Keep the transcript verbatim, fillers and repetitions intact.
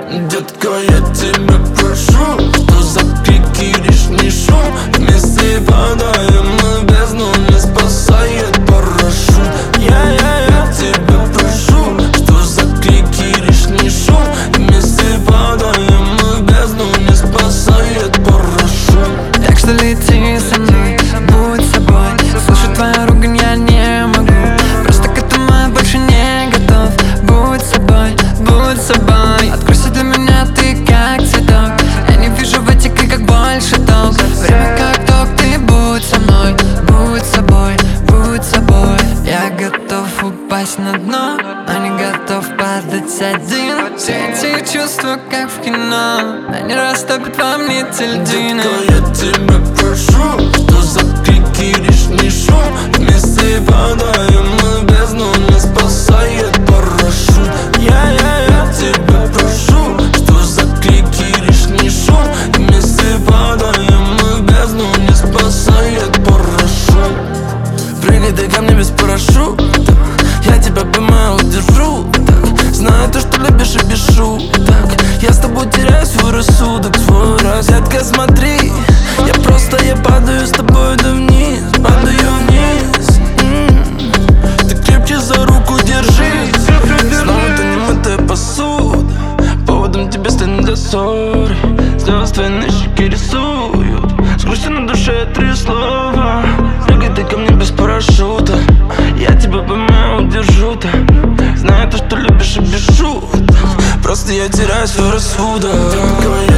Детка, я тебя прошу, что за крики лишний шум. Вместе падаем мы в бездну, не спасает парашют. Я, я, я тебя прошу, что за крики лишний шум. Вместе падаем мы в бездну, не спасает парашют. Так что лети со мной, будь собой. Слушать твою ругань я не могу. Просто к этому я больше не готов. Будь собой, будь собой. Откройся для меня, ты как цветок. Я не вижу в этих криках больше толк. Время как ток, ты будь со мной. Будь собой, будь собой. Я готов упасть на дно, но не готов падать один. Все эти чувства, как в кино, они растопят во мне тельдины. Детка, я тебя прошу, что за крики лишний шум. Вместе падаем мы в бездну, не спасает парашют. Я, я, я тебя прошу, что за крики лишний шум. Вместе падаем мы в бездну, не спасает парашют. Прыгай ты ко мне без парашюта, я тебя поймаю, удержу. Так, знаю то, что любишь и без шуток. Я с тобой теряю свой рассудок, свой разъедка, смотри. Я просто, я падаю с тобой да вниз, падаю вниз. М-м-м. Ты крепче за руку держись. Снова ты немытая посуда, поводом тебе станет для ссоры. Слезы твои на щеке рисуют, с грустью на душе три слова. Прыгай ты ко мне без парашюта, я тебя поймаю, удержу. Так, знаю то, что любишь и без шуток. Просто я теряю свой рассудок.